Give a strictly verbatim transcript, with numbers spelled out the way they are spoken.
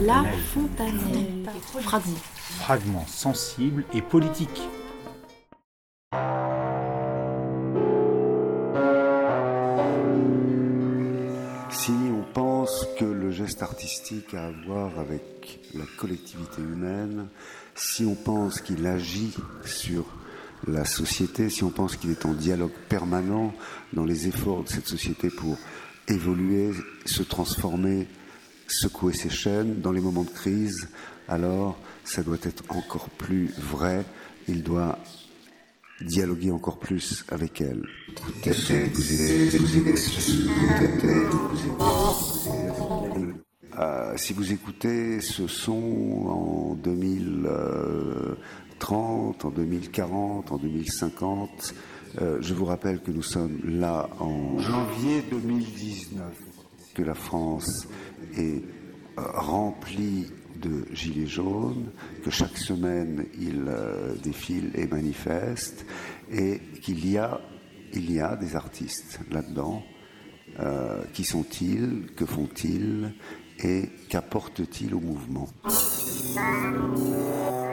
La Fontanelle. Fragment. Fragment sensible et politique. Si on pense que le geste artistique a à voir avec la collectivité humaine, si on pense qu'il agit sur la société, si on pense qu'il est en dialogue permanent dans les efforts de cette société pour évoluer, se transformer, secouer ses chaînes dans les moments de crise, alors ça doit être encore plus vrai, il doit dialoguer encore plus avec elle. Euh, si vous écoutez ce son en deux mille trente, en deux mille quarante, en deux mille cinquante, euh, je vous rappelle que nous sommes là en janvier deux mille dix-neuf, que la France est euh, remplie de gilets jaunes, que chaque semaine ils euh, défilent et manifestent, et qu'il y a, il y a des artistes là-dedans. Euh, qui sont-ils? Que font-ils? Et qu'apportent-ils au mouvement?